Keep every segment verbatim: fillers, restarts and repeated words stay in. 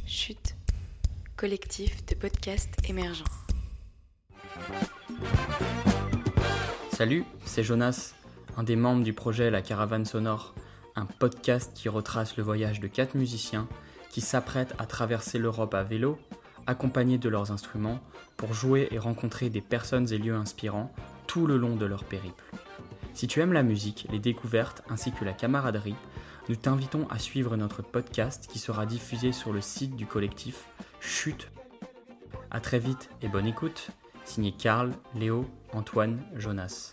Chute, collectif de podcasts émergents. Salut, c'est Jonas, un des membres du projet La Caravane Sonore, un podcast qui retrace le voyage de quatre musiciens qui s'apprêtent à traverser l'Europe à vélo, accompagnés de leurs instruments, pour jouer et rencontrer des personnes et lieux inspirants tout le long de leur périple. Si tu aimes la musique, les découvertes ainsi que la camaraderie, nous t'invitons à suivre notre podcast qui sera diffusé sur le site du collectif Chute. A très vite et bonne écoute, signé Karl, Léo, Antoine, Jonas.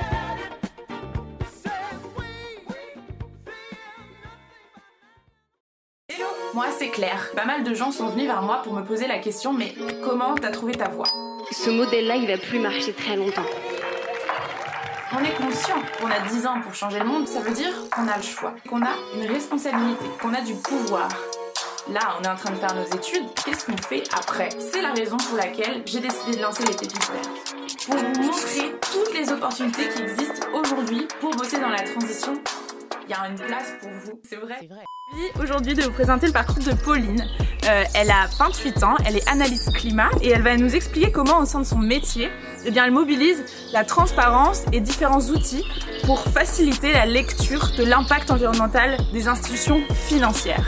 Hello, moi c'est Claire. Pas mal de gens sont venus vers moi pour me poser la question, mais comment t'as trouvé ta voix ? Ce modèle-là, il va plus marcher très longtemps. On est conscient qu'on a dix ans pour changer le monde, ça veut dire qu'on a le choix, qu'on a une responsabilité, qu'on a du pouvoir. Là, on est en train de faire nos études, qu'est-ce qu'on fait après ? C'est la raison pour laquelle j'ai décidé de lancer les Pépites Vertes. Pour vous montrer toutes les opportunités qui existent aujourd'hui pour bosser dans la transition, il y a une place pour vous, c'est vrai. C'est vrai. Aujourd'hui de vous présenter le parcours de Pauline. Euh, elle a vingt-huit ans, elle est analyste climat et elle va nous expliquer comment au sein de son métier, eh bien, elle mobilise la transparence et différents outils pour faciliter la lecture de l'impact environnemental des institutions financières.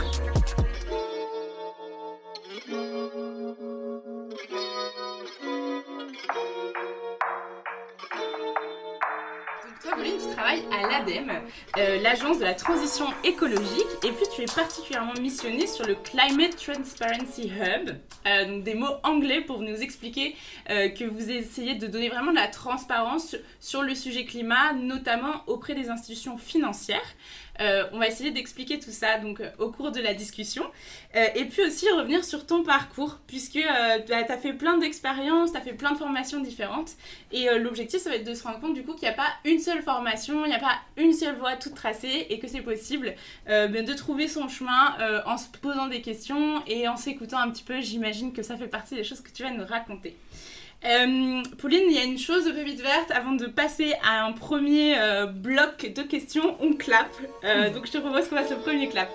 Toi, Pauline, tu travailles à l'A D E M, euh, l'agence de la transition écologique, et puis tu es particulièrement missionnée sur le Climate Transparency Hub, euh, donc des mots anglais pour nous expliquer euh, que vous essayez de donner vraiment de la transparence sur le sujet climat, notamment auprès des institutions financières. Euh, on va essayer d'expliquer tout ça donc, euh, au cours de la discussion. Euh, et puis aussi revenir sur ton parcours, puisque euh, tu as fait plein d'expériences, tu as fait plein de formations différentes. Et euh, l'objectif, ça va être de se rendre compte du coup qu'il n'y a pas une seule formation, il n'y a pas une seule voie toute tracée, et que c'est possible euh, de trouver son chemin euh, en se posant des questions et en s'écoutant un petit peu. J'imagine que ça fait partie des choses que tu vas nous raconter. Euh, Pauline, il y a une chose de Pépites Vertes, avant de passer à un premier euh, bloc de questions, on clappe. Euh, donc je te propose qu'on fasse le premier clap.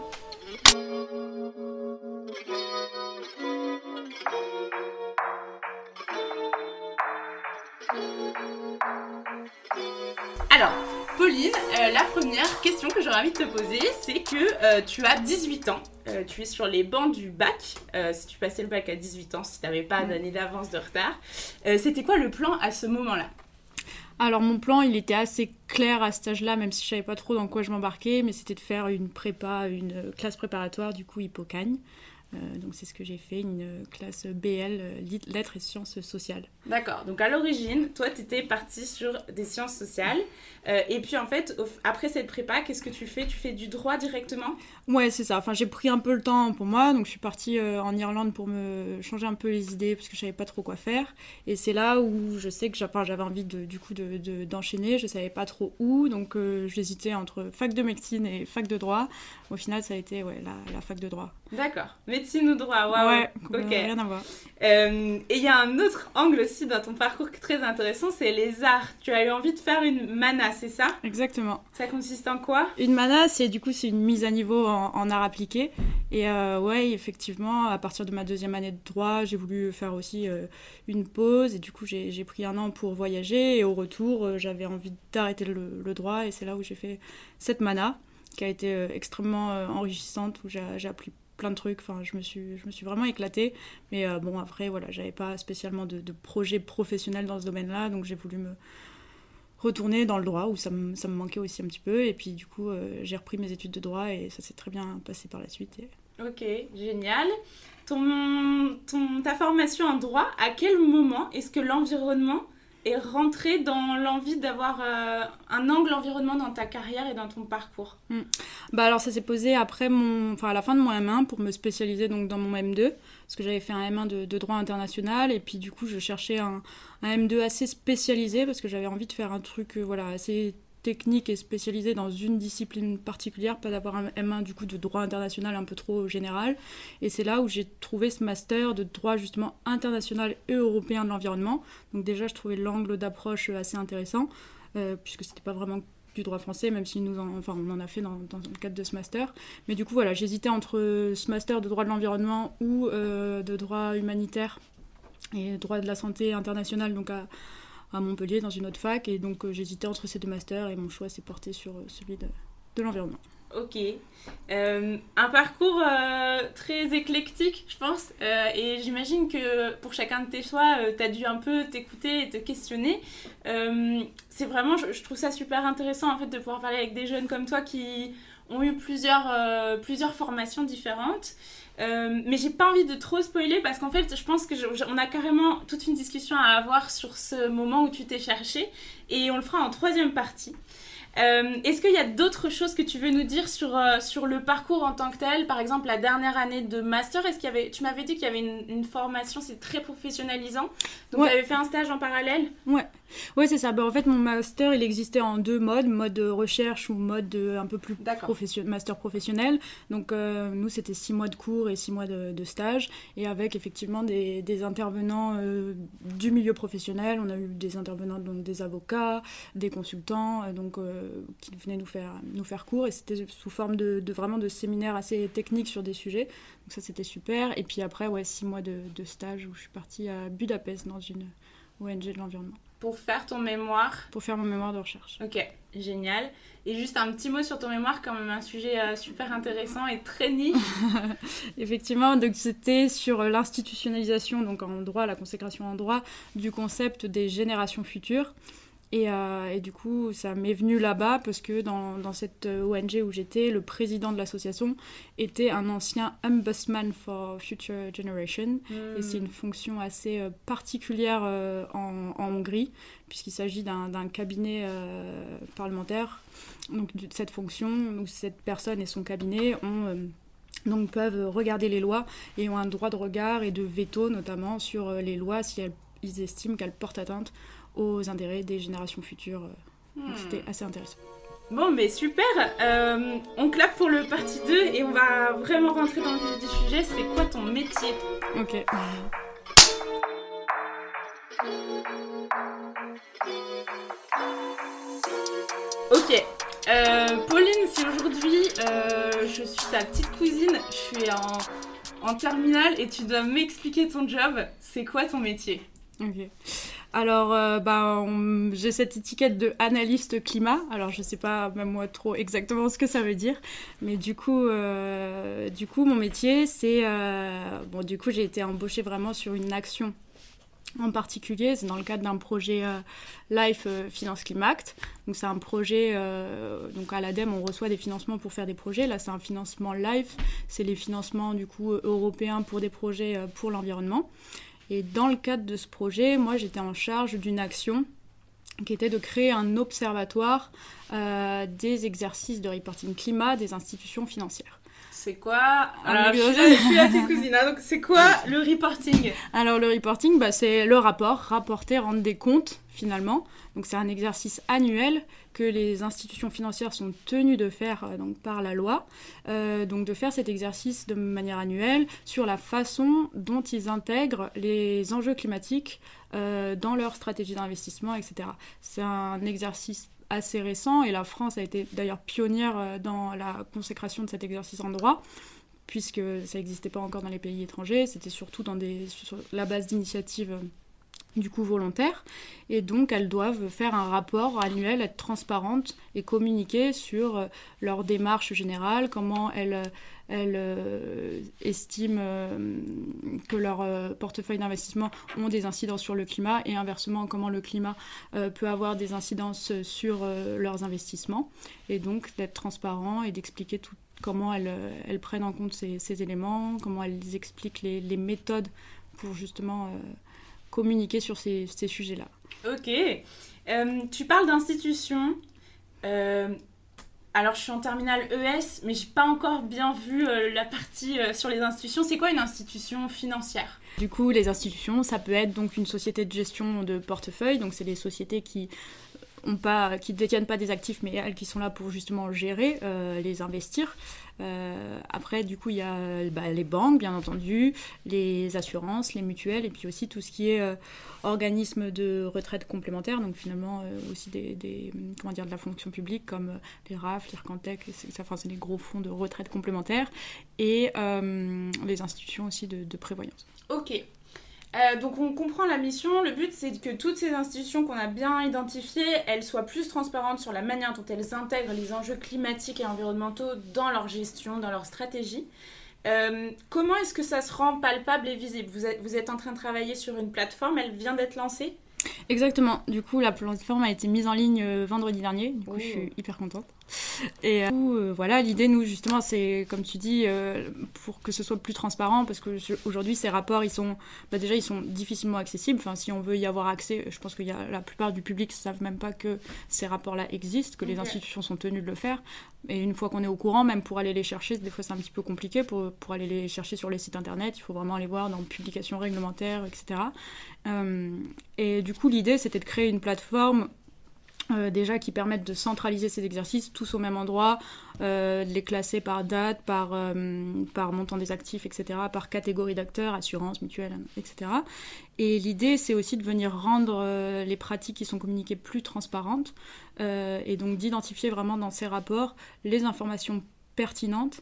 Alors, Pauline, euh, la première question que j'aurais envie de te poser, c'est que euh, tu as dix-huit ans, euh, tu es sur les bancs du bac, euh, si tu passais le bac à dix-huit ans, si tu n'avais pas d'année d'avance de retard. Euh, c'était quoi le plan à ce moment-là ? Alors mon plan, il était assez clair à cet âge-là, même si je savais pas trop dans quoi je m'embarquais, mais c'était de faire une prépa, une classe préparatoire, du coup Hippocagne. Euh, donc c'est ce que j'ai fait, une classe B L, euh, lettres et sciences sociales. D'accord, donc à l'origine, toi tu étais partie sur des sciences sociales, euh, et puis en fait, au, après cette prépa, qu'est-ce que tu fais ? Tu fais du droit directement ? Ouais, c'est ça, enfin j'ai pris un peu le temps pour moi, donc je suis partie euh, en Irlande pour me changer un peu les idées, parce que je savais pas trop quoi faire, et c'est là où je sais que j'avais, enfin, j'avais envie de, du coup de, de, d'enchaîner, je savais pas trop où, donc euh, j'hésitais entre fac de médecine et fac de droit. Au final ça a été ouais, la, la fac de droit. D'accord, médecine ou droit, waouh. Ouais, ok. Rien à voir. Euh, et il y a un autre angle aussi dans ton parcours très intéressant, c'est les arts. Tu as eu envie de faire une mana, c'est ça ? Exactement. Ça consiste en quoi ? Une mana, c'est du coup c'est une mise à niveau en, en arts appliqués. Et euh, ouais, effectivement, à partir de ma deuxième année de droit, j'ai voulu faire aussi euh, une pause. Et du coup, j'ai, j'ai pris un an pour voyager. Et au retour, euh, j'avais envie d'arrêter le, le droit. Et c'est là où j'ai fait cette mana, qui a été euh, extrêmement euh, enrichissante, où j'ai, j'ai appris plein de trucs, enfin, je me suis, je me suis vraiment éclatée, mais euh, bon, après, voilà, j'avais pas spécialement de, de projet professionnel dans ce domaine-là, donc j'ai voulu me retourner dans le droit, où ça me, ça me manquait aussi un petit peu, et puis du coup, euh, j'ai repris mes études de droit, et ça s'est très bien passé par la suite. Et... Ok, génial. Ton, ton, ta formation en droit, à quel moment est-ce que l'environnement est rentré dans l'envie d'avoir euh, un angle environnement dans ta carrière et dans ton parcours ? mmh. Bah alors ça s'est posé après mon, enfin à la fin de mon M un pour me spécialiser donc dans mon M deux, parce que j'avais fait un M un de, de droit international, et puis du coup je cherchais un, un M deux assez spécialisé, parce que j'avais envie de faire un truc euh, voilà, assez technique et spécialisée dans une discipline particulière, pas d'avoir un M un du coup de droit international un peu trop général. Et c'est là où j'ai trouvé ce master de droit justement international et européen de l'environnement. Donc déjà je trouvais l'angle d'approche assez intéressant, euh, puisque c'était pas vraiment du droit français, même si nous en, enfin, on en a fait dans, dans le cadre de ce master. Mais du coup, voilà, j'hésitais entre ce master de droit de l'environnement ou euh, de droit humanitaire et droit de la santé international, donc à, à Montpellier, dans une autre fac. Et donc, euh, j'hésitais entre ces deux masters et mon choix s'est porté sur euh, celui de, de l'environnement. Ok. Euh, un parcours euh, très éclectique, je pense. Euh, et j'imagine que pour chacun de tes choix, euh, tu as dû un peu t'écouter et te questionner. Euh, c'est vraiment, je, je trouve ça super intéressant en fait, de pouvoir parler avec des jeunes comme toi qui ont eu plusieurs, euh, plusieurs formations différentes. Euh, mais j'ai pas envie de trop spoiler parce qu'en fait, je pense qu'on a carrément toute une discussion à avoir sur ce moment où tu t'es cherché. Et on le fera en troisième partie. Euh, est-ce qu'il y a d'autres choses que tu veux nous dire sur, euh, sur le parcours en tant que tel, par exemple la dernière année de master? Est-ce qu'il y avait, tu m'avais dit qu'il y avait une, une formation, c'est très professionnalisant, donc ouais. Tu avais fait un stage en parallèle? Ouais, ouais c'est ça. Ben, en fait, mon master, il existait en deux modes, mode recherche ou mode un peu plus profession- master professionnel. Donc euh, nous, c'était six mois de cours et six mois de, de stage, et avec effectivement des, des intervenants euh, du milieu professionnel. On a eu des intervenants, donc des avocats, des consultants, euh, donc euh, qui venaient nous faire, nous faire cours, et c'était sous forme de, de vraiment de séminaires assez techniques sur des sujets. Donc ça, c'était super. Et puis après, ouais, six mois de, de stage où je suis partie à Budapest dans une O N G de l'environnement. Pour faire ton mémoire? Pour faire mon mémoire de recherche. Ok, génial. Et juste un petit mot sur ton mémoire, quand même un sujet euh, super intéressant et très niche. Effectivement, donc c'était sur l'institutionnalisation, donc en droit, la consécration en droit, du concept des générations futures. Et, euh, et du coup, ça m'est venu là-bas parce que dans, dans cette O N G où j'étais, le président de l'association était un ancien Ombudsman for Future Generation. Mmh. Et c'est une fonction assez euh, particulière euh, en, en Hongrie, puisqu'il s'agit d'un, d'un cabinet euh, parlementaire. Donc, de cette fonction, où cette personne et son cabinet ont... Euh, donc peuvent regarder les lois et ont un droit de regard et de veto, notamment sur les lois si elles, ils estiment qu'elles portent atteinte aux intérêts des générations futures. Donc hmm. C'était assez intéressant. Bon, mais super. Euh, on clappe pour le partie deux et on va vraiment rentrer dans le vif du sujet. C'est quoi ton métier? Ok. Ok. Euh, Pauline, si aujourd'hui euh, je suis ta petite cousine, je suis en, en terminale et tu dois m'expliquer ton job, c'est quoi ton métier? Ok. Alors, euh, bah, on, j'ai cette étiquette de analyste climat. Alors, je sais pas même moi trop exactement ce que ça veut dire, mais du coup, euh, du coup, mon métier, c'est euh, bon. Du coup, j'ai été embauchée vraiment sur une action en particulier. C'est dans le cadre d'un projet euh, Life euh, Finance Climact. Donc, c'est un projet. Euh, donc, à l'ADEME, on reçoit des financements pour faire des projets. Là, c'est un financement Life. C'est les financements du coup européens pour des projets euh, pour l'environnement. Et dans le cadre de ce projet, moi, j'étais en charge d'une action qui était de créer un observatoire euh, des exercices de reporting climat des institutions financières. C'est quoi? Alors, je suis, je suis la petite cousine, hein, donc c'est quoi le reporting? Alors, le reporting, bah, c'est le rapport, rapporter, rendre des comptes, finalement. Donc, c'est un exercice annuel que les institutions financières sont tenues de faire euh, donc, par la loi. Euh, donc, de faire cet exercice de manière annuelle sur la façon dont ils intègrent les enjeux climatiques euh, dans leur stratégie d'investissement, et cetera. C'est un exercice assez récent et la France a été d'ailleurs pionnière dans la consécration de cet exercice en droit, puisque ça n'existait pas encore dans les pays étrangers, c'était surtout dans des, sur la base d'initiatives du coup volontaires, et donc elles doivent faire un rapport annuel, être transparentes et communiquer sur leur démarche générale, comment elles, elles euh, estiment euh, que leur euh, portefeuille d'investissement ont des incidences sur le climat, et inversement comment le climat euh, peut avoir des incidences sur euh, leurs investissements, et donc d'être transparent et d'expliquer tout, comment elles, elles prennent en compte ces, ces éléments, comment elles expliquent les, les méthodes pour justement euh, communiquer sur ces, ces sujets-là. Ok. Euh, tu parles d'institutions. Euh, alors, je suis en terminale E S, mais j'ai pas encore bien vu euh, la partie euh, sur les institutions. C'est quoi une institution financière? Du coup, les institutions, ça peut être donc une société de gestion de portefeuille. Donc, c'est des sociétés qui ont pas, qui ne détiennent pas des actifs, mais elles qui sont là pour justement gérer, euh, les investir. Euh, après, du coup, il y a bah, les banques, bien entendu, les assurances, les mutuelles, et puis aussi tout ce qui est euh, organismes de retraite complémentaire, donc finalement euh, aussi des, des, comment dire, de la fonction publique, comme euh, les R A F, l'IRCANTEC, c'est, enfin, c'est des gros fonds de retraite complémentaire, et euh, les institutions aussi de, de prévoyance. Ok. Euh, donc on comprend la mission, le but c'est que toutes ces institutions qu'on a bien identifiées, elles soient plus transparentes sur la manière dont elles intègrent les enjeux climatiques et environnementaux dans leur gestion, dans leur stratégie. Euh, comment est-ce que ça se rend palpable et visible ? Vous êtes, vous êtes en train de travailler sur une plateforme, elle vient d'être lancée ? Exactement, du coup la plateforme a été mise en ligne euh, vendredi dernier, du coup oh. je suis hyper contente. Et euh, du coup, euh, voilà, l'idée nous justement c'est, comme tu dis, euh, pour que ce soit plus transparent, parce qu'aujourd'hui ces rapports ils sont, bah, déjà ils sont difficilement accessibles, enfin si on veut y avoir accès, je pense que y a, la plupart du public ne savent même pas que ces rapports-là existent, que okay. les institutions sont tenues de le faire, et une fois qu'on est au courant, même pour aller les chercher, des fois c'est un petit peu compliqué, pour, pour aller les chercher sur les sites internet, il faut vraiment aller voir dans publications réglementaires, et cetera. Euh, et du coup l'idée c'était de créer une plateforme Euh, déjà qui permettent de centraliser ces exercices tous au même endroit, euh, de les classer par date, par, euh, par montant des actifs, et cetera, par catégorie d'acteurs, assurance, mutuelle, et cetera. Et l'idée, c'est aussi de venir rendre euh, les pratiques qui sont communiquées plus transparentes, euh, et donc d'identifier vraiment dans ces rapports les informations pertinentes,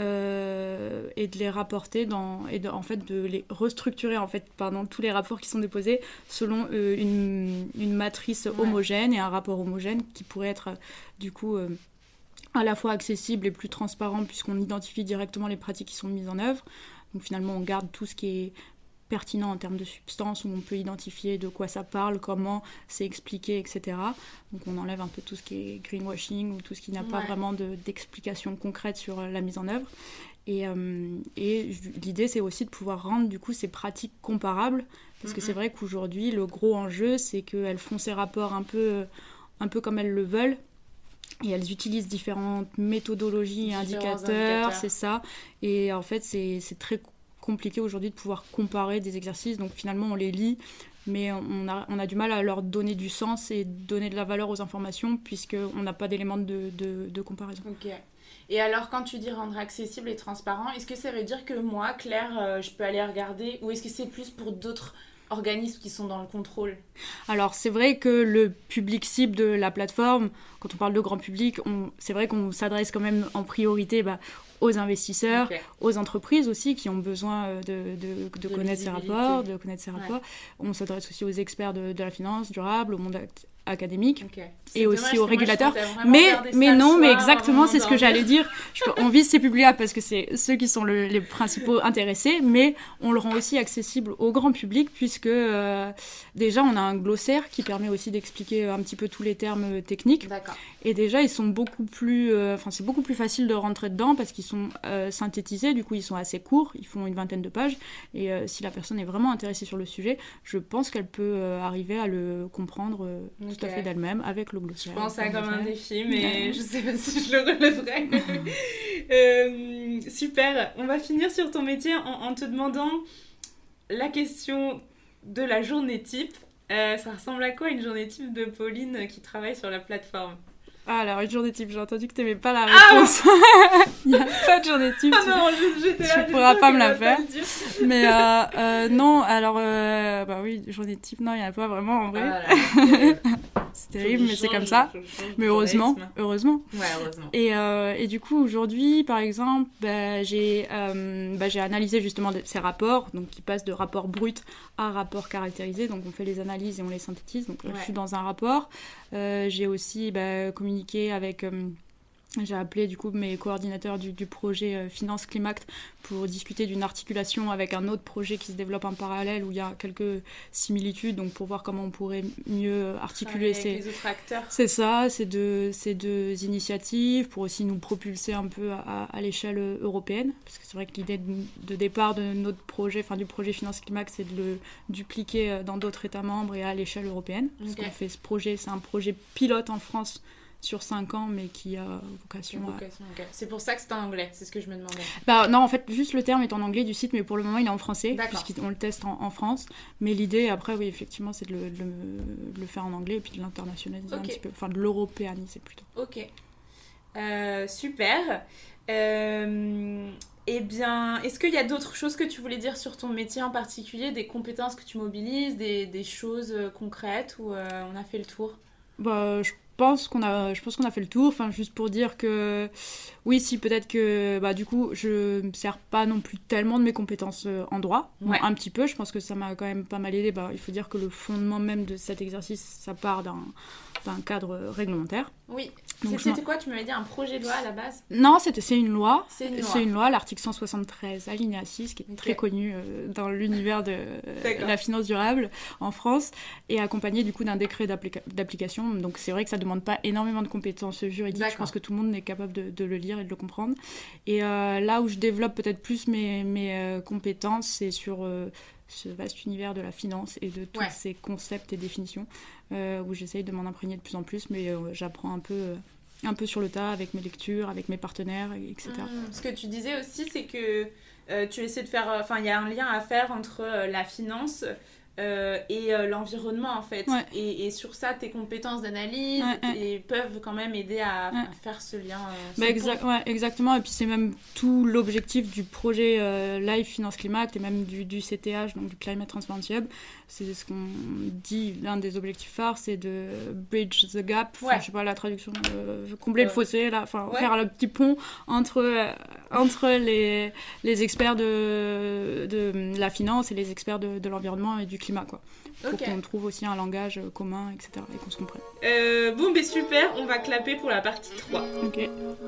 Euh, et de les rapporter dans, et de, en fait de les restructurer en fait pardon tous les rapports qui sont déposés selon euh, une, une matrice ouais. homogène et un rapport homogène qui pourrait être du coup euh, à la fois accessible et plus transparent puisqu'on identifie directement les pratiques qui sont mises en œuvre. Donc finalement on garde tout ce qui est pertinent en termes de substance, où on peut identifier de quoi ça parle, comment c'est expliqué, et cetera. Donc on enlève un peu tout ce qui est greenwashing ou tout ce qui n'a ouais. pas vraiment de, d'explication concrète sur la mise en œuvre. Et, euh, et l'idée, c'est aussi de pouvoir rendre du coup ces pratiques comparables, parce mm-hmm. que c'est vrai qu'aujourd'hui, le gros enjeu, c'est qu'elles font ces rapports un peu, un peu comme elles le veulent, et elles utilisent différentes méthodologies et indicateurs, indicateurs, c'est ça. Et en fait, c'est, c'est très compliqué aujourd'hui de pouvoir comparer des exercices, donc finalement on les lit, mais on a, on a du mal à leur donner du sens et donner de la valeur aux informations, puisqu'on n'a pas d'éléments de, de, de comparaison. Ok. Et alors quand tu dis rendre accessible et transparent, est-ce que ça veut dire que moi, Claire, euh, je peux aller regarder, ou est-ce que c'est plus pour d'autres organismes qui sont dans le contrôle ? Alors c'est vrai que le public cible de la plateforme, quand on parle de grand public, on, c'est vrai qu'on s'adresse quand même en priorité bah, aux investisseurs, okay. aux entreprises aussi qui ont besoin de, de, de, de connaître ces rapports, de connaître ces rapports. Ouais. On s'adresse aussi aux experts de, de la finance durable, au monde act- académique okay. et dommage, aussi aux régulateurs. Mais, mais non, soir, mais exactement, c'est ce que j'allais dire. Je peux, on vise ces publics-là parce que c'est ceux qui sont le, les principaux intéressés, mais on le rend aussi accessible au grand public puisque euh, déjà on a un glossaire qui permet aussi d'expliquer un petit peu tous les termes techniques. D'accord. Et déjà ils sont beaucoup plus, enfin euh, c'est beaucoup plus facile de rentrer dedans parce qu'ils sont euh, synthétisés, du coup ils sont assez courts, ils font une vingtaine de pages. Et euh, si la personne est vraiment intéressée sur le sujet, je pense qu'elle peut euh, arriver à le comprendre. Euh, okay. Tout à fait d'elle-même avec le glossaire. Je pense ça comme un défi, mais je sais pas si je le relèverai. euh, super. On va finir sur ton métier en, en te demandant la question de la journée type. Euh, ça ressemble à quoi une journée type de Pauline qui travaille sur la plateforme ? Ah, alors une journée type, j'ai entendu que t'aimais pas la réponse. Ah il n'y a pas de journée type. Ah non, j'étais là. Tu pourras pas me la faire. Mais euh, euh, non, alors, euh, bah oui, journée type, non, il n'y en a pas vraiment en vrai. Ah, là, c'est terrible, mais c'est comme ça. Mais heureusement, heureusement. Ouais, heureusement. Et, euh, et du coup, aujourd'hui, par exemple, bah, j'ai, euh, bah, j'ai analysé justement ces rapports, donc qui passent de rapports bruts à rapports caractérisés. Donc on fait les analyses et on les synthétise. Donc là, ouais. je suis dans un rapport. Euh, j'ai aussi bah, communiqué avec... Euh, j'ai appelé du coup mes coordinateurs du, du projet euh, Finance Climact pour discuter d'une articulation avec un autre projet qui se développe en parallèle où il y a quelques similitudes, donc pour voir comment on pourrait mieux articuler ces, les autres acteurs. C'est ça, ces deux, ces deux initiatives, pour aussi nous propulser un peu à, à l'échelle européenne, parce que c'est vrai que l'idée de, de départ de notre projet, enfin du projet Finance Climact, c'est de le dupliquer dans d'autres États membres et à l'échelle européenne, parce okay. qu'on fait ce projet, c'est un projet pilote en France sur cinq ans, mais qui a vocation, vocation à... okay. C'est pour ça que c'est en anglais, c'est ce que je me demandais. Bah non, en fait, juste le terme est en anglais du site, mais pour le moment, il est en français, D'accord. puisqu'on le teste en, en France. Mais l'idée, après, oui, effectivement, c'est de le, de le, de le faire en anglais et puis de l'internationaliser okay. un petit peu. Enfin, de l'européaniser plutôt. Ok. Euh, super. Euh, eh bien, est-ce qu'il y a d'autres choses que tu voulais dire sur ton métier en particulier, des compétences que tu mobilises, des, des choses concrètes, ou euh, on a fait le tour? Bah, je pense qu'on a, je pense qu'on a fait le tour. Enfin, juste pour dire que, oui, si peut-être que, bah, du coup, je me sers pas non plus tellement de mes compétences en droit, ouais. bon, un petit peu. Je pense que ça m'a quand même pas mal aidé. Bah, il faut dire que le fondement même de cet exercice, ça part d'un, d'un cadre réglementaire. Oui. Donc, c'était quoi? Tu m'avais dit un projet de loi à la base? Non, c'était, c'est une loi. C'est une loi. C'est une loi, l'article cent soixante-treize, alinéa six, qui est okay. très connu euh, dans l'univers de euh, la finance durable en France, et accompagné du coup d'un décret d'applica- d'application. Donc c'est vrai que ça ne demande pas énormément de compétences juridiques. D'accord. Je pense que tout le monde est capable de, de le lire et de le comprendre. Et euh, là où je développe peut-être plus mes, mes euh, compétences, c'est sur... Euh, ce vaste univers de la finance et de tous ouais. ces concepts et définitions euh, où j'essaye de m'en imprégner de plus en plus, mais euh, j'apprends un peu, euh, un peu sur le tas avec mes lectures, avec mes partenaires, et cetera. Mmh. Ce que tu disais aussi, c'est que euh, tu essaies de faire... Enfin, il y a un lien à faire entre euh, la finance euh, et euh, l'environnement, en fait. Ouais. Et, et sur ça, tes compétences d'analyse ouais, ouais. Et peuvent quand même aider à, ouais. à faire ce lien. Euh, bah exa- ouais, exactement. Et puis c'est même tout l'objectif du projet euh, Life Finance Climat et même du, du C T H, donc du Climate Transparency Hub. C'est ce qu'on dit, l'un des objectifs phares, c'est de bridge the gap. Ouais. Je sais pas la traduction, euh, combler euh, le fossé, là, enfin ouais. faire le petit pont entre, euh, entre les, les experts de, de la finance et les experts de, de l'environnement et du climat, quoi. Pour okay. qu'on trouve aussi un langage commun, et cetera, et qu'on se comprenne. Euh, bon, ben super, on va clapper pour la partie trois. Ok.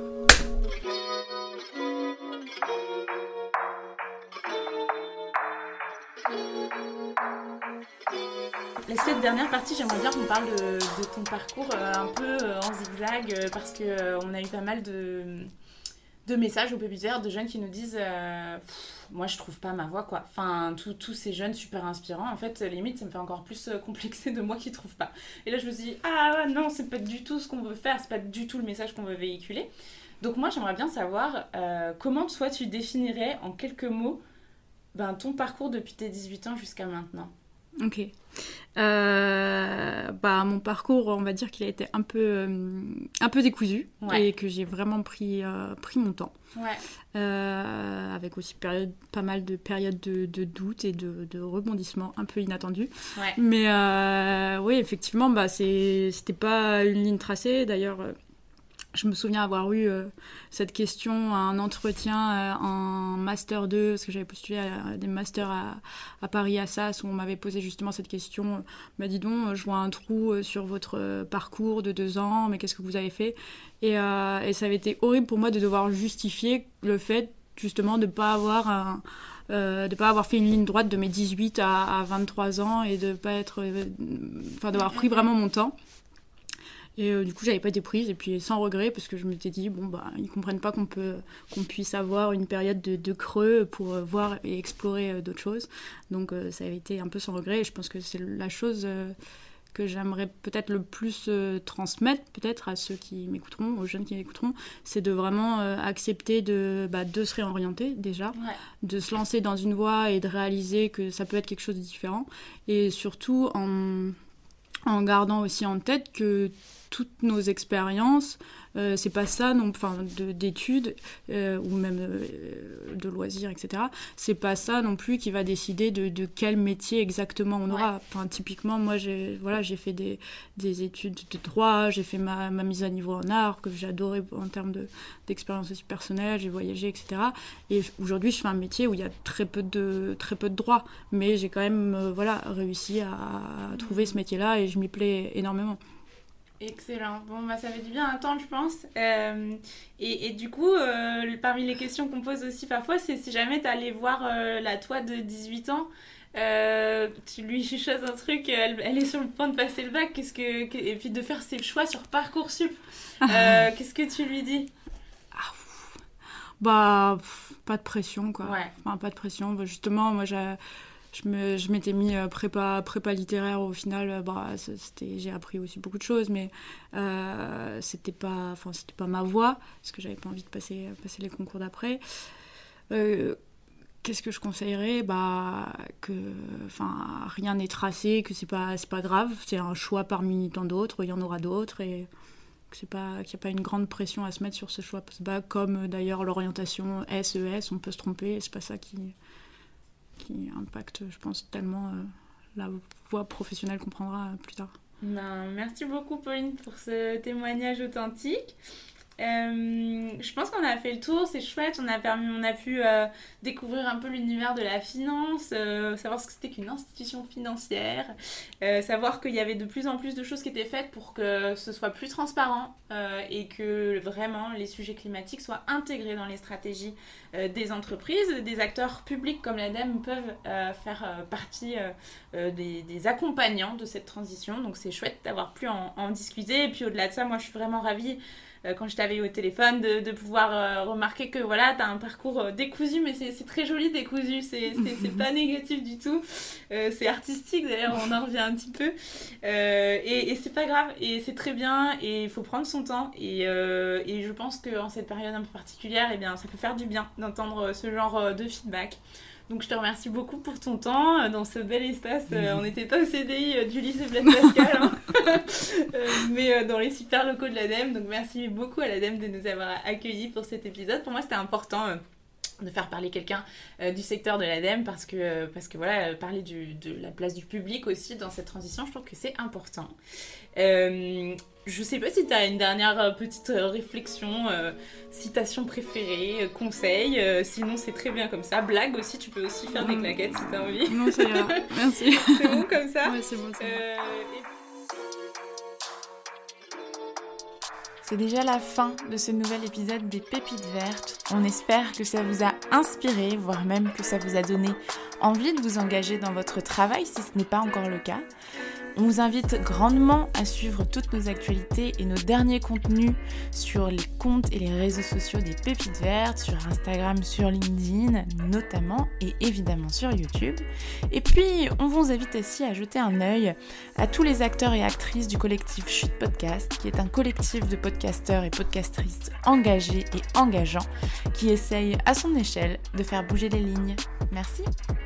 La cette dernière partie, j'aimerais bien qu'on parle de, de ton parcours euh, un peu euh, en zigzag, euh, parce qu'on euh, a eu pas mal de, de messages au pépinière de jeunes qui nous disent euh, « Moi, je trouve pas ma voix, quoi. » Enfin, tous ces jeunes super inspirants, en fait, limite, ça me fait encore plus euh, complexer de moi qui trouve pas. Et là, je me suis dit « Ah non, c'est pas du tout ce qu'on veut faire, c'est pas du tout le message qu'on veut véhiculer. » Donc moi, j'aimerais bien savoir euh, comment, toi, tu définirais en quelques mots ben, ton parcours depuis tes dix-huit ans jusqu'à maintenant. Ok. Euh, bah, mon parcours, on va dire qu'il a été un peu, euh, un peu décousu ouais. et que j'ai vraiment pris, euh, pris mon temps. Ouais. Euh, avec aussi période, pas mal de périodes de, de doute et de, de rebondissements un peu inattendus. Ouais. Mais euh, oui, effectivement, bah, c'est, c'était pas une ligne tracée. D'ailleurs, je me souviens avoir eu euh, cette question à un entretien euh, en Master deux, parce que j'avais postulé à, à des masters à, à Paris Assas, où on m'avait posé justement cette question. Bah, dis donc, je vois un trou sur votre parcours de deux ans, mais qu'est-ce que vous avez fait ? et, euh, et ça avait été horrible pour moi de devoir justifier le fait, justement, de ne pas avoir un... Euh, de ne pas avoir fait une ligne droite de mes dix-huit à, à vingt-trois ans et de pas être... Enfin, euh, d'avoir pris vraiment mon temps. Et euh, du coup, j'avais pas été prise, et puis sans regret, parce que je m'étais dit, bon, bah, ils comprennent pas qu'on, peut, qu'on puisse avoir une période de, de creux pour euh, voir et explorer euh, d'autres choses. Donc, euh, ça avait été un peu sans regret, et je pense que c'est la chose euh, que j'aimerais peut-être le plus euh, transmettre, peut-être à ceux qui m'écouteront, aux jeunes qui m'écouteront, c'est de vraiment euh, accepter de, bah, de se réorienter, déjà, ouais. de se lancer dans une voie et de réaliser que ça peut être quelque chose de différent, et surtout en, en gardant aussi en tête que toutes nos expériences, euh, c'est pas ça, non, enfin, de, d'études euh, ou même euh, de loisirs, et cetera. C'est pas ça non plus qui va décider de, de quel métier exactement on aura. Ouais. Enfin, typiquement, moi, j'ai, voilà, j'ai fait des, des études de droit, j'ai fait ma, ma mise à niveau en art, que j'ai adoré en termes de, d'expérience aussi personnelle, j'ai voyagé, et cetera. Et aujourd'hui, je fais un métier où il y a très peu de, très peu de droit, mais j'ai quand même euh, voilà, réussi à, à trouver ce métier-là et je m'y plais énormément. Excellent. Bon, bah, ça fait du bien à entendre, je pense. Euh, et, et du coup, euh, parmi les questions qu'on pose aussi parfois, c'est si jamais tu allais voir euh, la toi de dix-huit ans, euh, tu lui chuchotes un truc, elle, elle est sur le point de passer le bac, qu'est-ce que, que, et puis de faire ses choix sur Parcoursup. Euh, qu'est-ce que tu lui dis ? Ah, bah, pff, pas de pression, quoi. Ouais. Enfin, pas de pression. Justement, moi, j'ai... je, me, je m'étais mis euh, prépa, prépa littéraire. Au final, euh, bah, c'était, j'ai appris aussi beaucoup de choses, mais euh, c'était pas, enfin, c'était pas ma voie, parce que j'avais pas envie de passer, passer les concours d'après. Euh, qu'est-ce que je conseillerais ? Bah, que, enfin, rien n'est tracé, que c'est pas, c'est pas grave, c'est un choix parmi tant d'autres, il y en aura d'autres, et que c'est pas, qu'il n'y a pas une grande pression à se mettre sur ce choix. C'est pas comme d'ailleurs l'orientation S E S, on peut se tromper, et c'est pas ça qui, qui impacte, je pense, tellement euh, la voie professionnelle qu'on prendra plus tard. Ben, merci beaucoup Pauline pour ce témoignage authentique. Euh, je pense qu'on a fait le tour, c'est chouette, on a, permis, on a pu euh, découvrir un peu l'univers de la finance, euh, savoir ce que c'était qu'une institution financière, euh, savoir qu'il y avait de plus en plus de choses qui étaient faites pour que ce soit plus transparent euh, et que vraiment les sujets climatiques soient intégrés dans les stratégies euh, des entreprises. Des acteurs publics comme l'ADEME peuvent euh, faire euh, partie euh, euh, des, des accompagnants de cette transition, donc c'est chouette d'avoir pu en, en discuter. Et puis au-delà de ça, moi je suis vraiment ravie quand je t'avais eu au téléphone, de, de pouvoir euh, remarquer que voilà, t'as un parcours euh, décousu, mais c'est, c'est très joli décousu, c'est, c'est, c'est pas négatif du tout, euh, c'est artistique d'ailleurs, on en revient un petit peu, euh, et, et c'est pas grave, et c'est très bien, et il faut prendre son temps, et, euh, et je pense qu'en cette période un peu particulière, eh bien, ça peut faire du bien d'entendre ce genre de feedback. Donc je te remercie beaucoup pour ton temps dans ce bel espace. Euh, on n'était pas au C D I euh, du lycée Blaise Pascal, hein. euh, mais euh, dans les super locaux de l'ADEME. Donc merci beaucoup à l'ADEME de nous avoir accueillis pour cet épisode. Pour moi, c'était important euh, de faire parler quelqu'un euh, du secteur de l'ADEME parce que, euh, parce que voilà, parler du, de la place du public aussi dans cette transition, je trouve que c'est important. Euh, je sais pas si tu as une dernière petite réflexion, euh, citation préférée, euh, conseil, euh, sinon c'est très bien comme ça. Blague aussi, tu peux aussi faire des claquettes si tu as envie. Non, ça ira, merci. C'est bon comme ça ? Ouais, c'est bon, c'est bon. Euh, et... C'est déjà la fin de ce nouvel épisode des Pépites Vertes. On espère que ça vous a inspiré, voire même que ça vous a donné envie de vous engager dans votre travail si ce n'est pas encore le cas. On vous invite grandement à suivre toutes nos actualités et nos derniers contenus sur les comptes et les réseaux sociaux des Pépites Vertes, sur Instagram, sur LinkedIn notamment, et évidemment sur YouTube. Et puis, on vous invite aussi à jeter un œil à tous les acteurs et actrices du collectif Chute Podcast, qui est un collectif de podcasteurs et podcastrices engagés et engageants, qui essayent à son échelle de faire bouger les lignes. Merci.